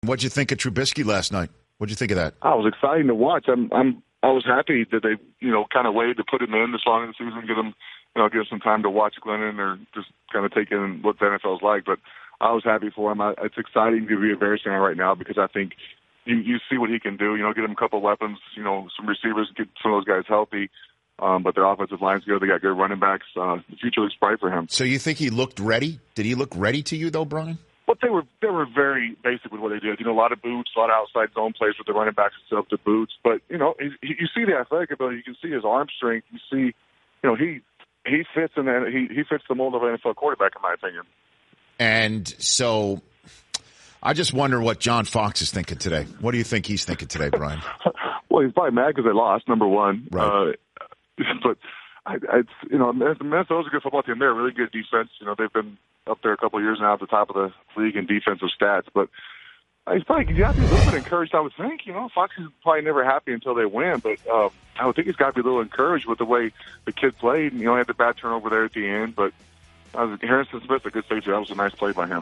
What'd you think of Trubisky last night? What'd you think of that? I was excited to watch. I was happy that they, kind of waited to put him in this long in the season, give him some time to watch Glennon or just kind of take in what the NFL is like. But I was happy for him. It's exciting to be a Bears fan right now because I think you see what he can do. Get him a couple of weapons, some receivers, get some of those guys healthy. But their offensive line's good. They got good running backs. The future looks bright for him. So you think he looked ready? Did he look ready to you, though, Brian? But they were very basic with what they did. A lot of boots, a lot of outside zone plays with the running backs and set up the boots. But you see the athletic ability. You can see his arm strength. You see, he fits in that. He fits the mold of an NFL quarterback, in my opinion. And so, I just wonder what John Fox is thinking today. What do you think he's thinking today, Brian? Well, he's probably mad because they lost. Number one, right? But Minnesota's a good football team. They're a really good defense. They've been up there a couple of years now at the top of the league in defensive stats. But he's got to be a little bit encouraged, I would think. Fox is probably never happy until they win. But I would think he's got to be a little encouraged with the way the kid played. He had the bad turnover there at the end. But Harrison Smith, a good safety. That was a nice play by him.